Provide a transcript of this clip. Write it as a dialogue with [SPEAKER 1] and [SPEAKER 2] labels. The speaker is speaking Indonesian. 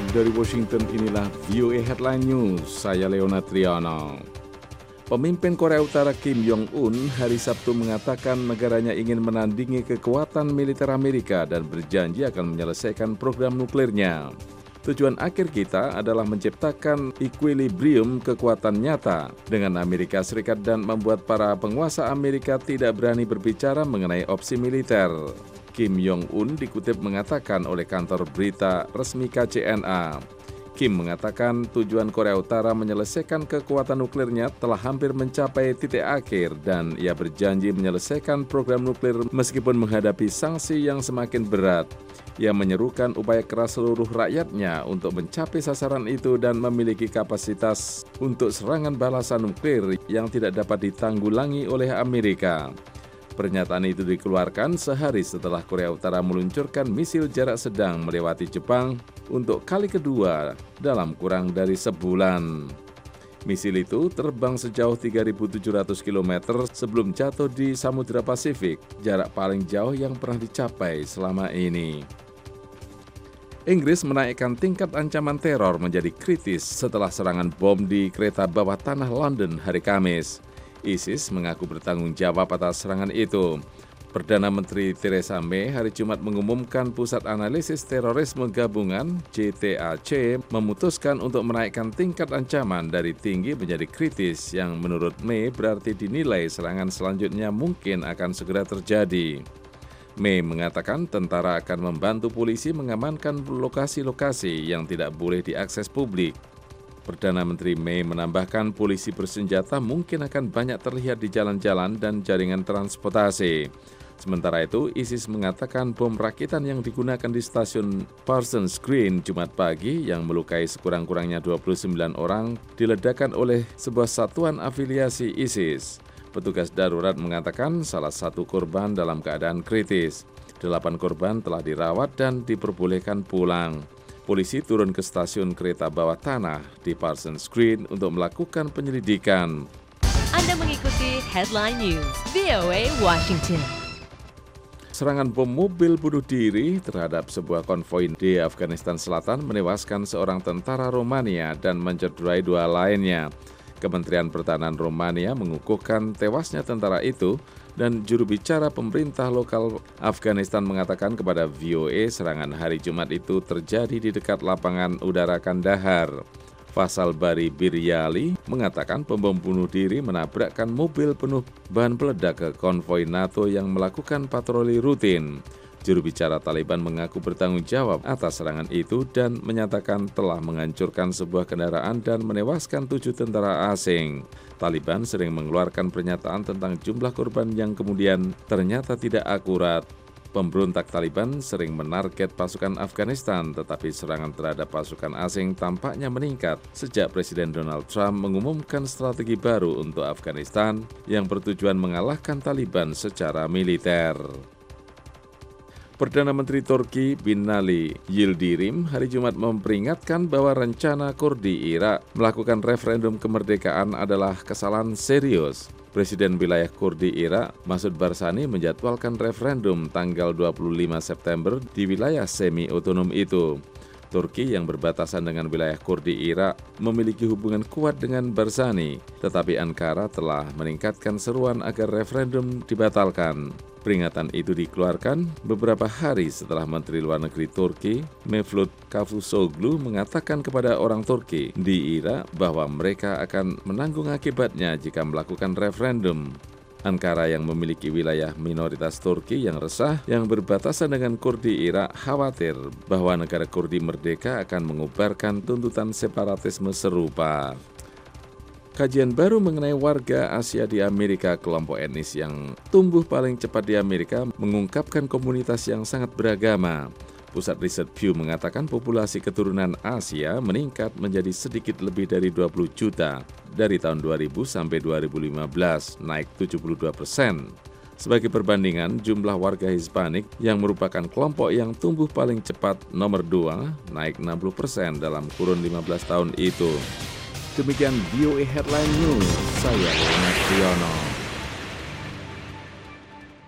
[SPEAKER 1] dari Washington, inilah VOA Headline News. Saya Leona Triano. Pemimpin Korea Utara Kim Jong-un hari Sabtu mengatakan negaranya ingin menandingi kekuatan militer Amerika dan berjanji akan menyelesaikan program nuklirnya. Tujuan akhir kita adalah menciptakan equilibrium kekuatan nyata dengan Amerika Serikat dan membuat para penguasa Amerika tidak berani berbicara mengenai opsi militer. Kim Jong-un dikutip mengatakan oleh kantor berita resmi KCNA. Kim mengatakan tujuan Korea Utara menyelesaikan kekuatan nuklirnya telah hampir mencapai titik akhir dan ia berjanji menyelesaikan program nuklir meskipun menghadapi sanksi yang semakin berat. Ia menyerukan upaya keras seluruh rakyatnya untuk mencapai sasaran itu dan memiliki kapasitas untuk serangan balasan nuklir yang tidak dapat ditanggulangi oleh Amerika. Pernyataan itu dikeluarkan sehari setelah Korea Utara meluncurkan misil jarak sedang melewati Jepang untuk kali kedua dalam kurang dari sebulan. Misil itu terbang sejauh 3.700 km sebelum jatuh di Samudra Pasifik, jarak paling jauh yang pernah dicapai selama ini. Inggris menaikkan tingkat ancaman teror menjadi kritis setelah serangan bom di kereta bawah tanah London hari Kamis. ISIS mengaku bertanggung jawab atas serangan itu. Perdana Menteri Theresa May hari Jumat mengumumkan Pusat Analisis Terorisme Gabungan (JTAC) memutuskan untuk menaikkan tingkat ancaman dari tinggi menjadi kritis yang menurut May berarti dinilai serangan selanjutnya mungkin akan segera terjadi. May mengatakan tentara akan membantu polisi mengamankan lokasi-lokasi yang tidak boleh diakses publik. Perdana Menteri May menambahkan polisi bersenjata mungkin akan banyak terlihat di jalan-jalan dan jaringan transportasi. Sementara itu, ISIS mengatakan bom rakitan yang digunakan di stasiun Parsons Green Jumat pagi yang melukai sekurang-kurangnya 29 orang diledakkan oleh sebuah satuan afiliasi ISIS. Petugas darurat mengatakan salah satu korban dalam keadaan kritis. 8 korban telah dirawat dan diperbolehkan pulang. Polisi turun ke stasiun kereta bawah tanah di Parsons Green untuk melakukan penyelidikan.
[SPEAKER 2] Anda mengikuti Headline News, VOA Washington.
[SPEAKER 1] Serangan bom mobil bunuh diri terhadap sebuah konvoi di Afghanistan Selatan menewaskan seorang tentara Romania dan mencederai 2 lainnya. Kementerian Pertahanan Romania mengukuhkan tewasnya tentara itu dan juru bicara pemerintah lokal Afghanistan mengatakan kepada VOA serangan hari Jumat itu terjadi di dekat lapangan udara Kandahar. Faisal Bari Biryali mengatakan pembom bunuh diri menabrakkan mobil penuh bahan peledak ke konvoi NATO yang melakukan patroli rutin. Juru bicara Taliban mengaku bertanggung jawab atas serangan itu dan menyatakan telah menghancurkan sebuah kendaraan dan menewaskan 7 tentara asing. Taliban sering mengeluarkan pernyataan tentang jumlah korban yang kemudian ternyata tidak akurat. Pemberontak Taliban sering menarget pasukan Afghanistan, tetapi serangan terhadap pasukan asing tampaknya meningkat sejak Presiden Donald Trump mengumumkan strategi baru untuk Afghanistan yang bertujuan mengalahkan Taliban secara militer. Perdana Menteri Turki Binali Yildirim hari Jumat memperingatkan bahwa rencana Kurdi Irak melakukan referendum kemerdekaan adalah kesalahan serius. Presiden wilayah Kurdi Irak, Masud Barzani menjadwalkan referendum tanggal 25 September di wilayah semi-otonom itu. Turki yang berbatasan dengan wilayah Kurdi Irak memiliki hubungan kuat dengan Barzani, tetapi Ankara telah meningkatkan seruan agar referendum dibatalkan. Peringatan itu dikeluarkan beberapa hari setelah Menteri Luar Negeri Turki, Mevlut Cavusoglu, mengatakan kepada orang Turki di Irak bahwa mereka akan menanggung akibatnya jika melakukan referendum. Ankara yang memiliki wilayah minoritas Turki yang resah yang berbatasan dengan Kurdi Irak khawatir bahwa negara Kurdi merdeka akan mengubarkan tuntutan separatisme serupa. Kajian baru mengenai warga Asia di Amerika, kelompok etnis yang tumbuh paling cepat di Amerika, mengungkapkan komunitas yang sangat beragama. Pusat Riset Pew mengatakan populasi keturunan Asia meningkat menjadi sedikit lebih dari 20 juta dari tahun 2000 sampai 2015, naik 72%. Sebagai perbandingan, jumlah warga Hispanik yang merupakan kelompok yang tumbuh paling cepat nomor 2, naik 60% dalam kurun 15 tahun itu. Demikian VOA Headline News, saya Leonard Triano.